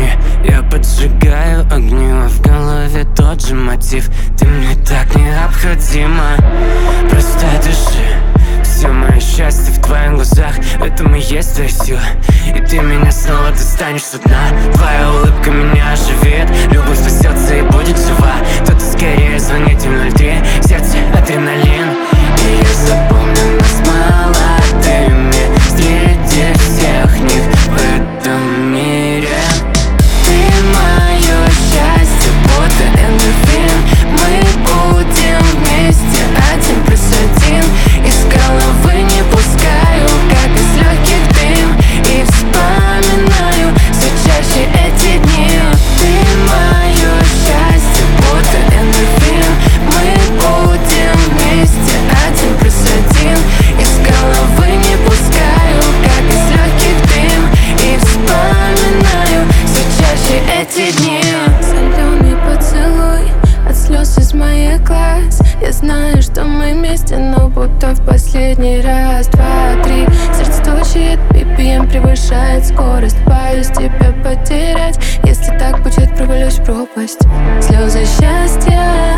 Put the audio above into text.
огни. Я поджигаю огни, а в голове тот же мотив. Ты мне так необходима, просто дыши. Все мое счастье в твоих глазах, в этом и есть твоя сила. И ты меня снова достанешь со дна. Твоя улыбка меня оживит, любовь спасется и будет жива. Кто-то скорее звонит в 03, сердце адреналин. И я запомню нас молодыми среди всех них в этом мире. Ты мое счастье, будто эндорфин. Мы будем вместе 1+1. Из головы не пускаю, как из легких дым. И вспоминаю все чаще эти дни. Ты мое счастье, будто эндорфин. Мы будем вместе 1+1. Из головы не пускаю, как из легких дым. И вспоминаю все чаще эти дни. Соленый поцелуй от слез из моих глаз. Я знаю, что мы вместе, но будто в последний раз. 2, 3, сердце стучит, BPM превышает скорость. Боюсь тебя потерять, если так будет, провалюсь в пропасть. Слезы счастья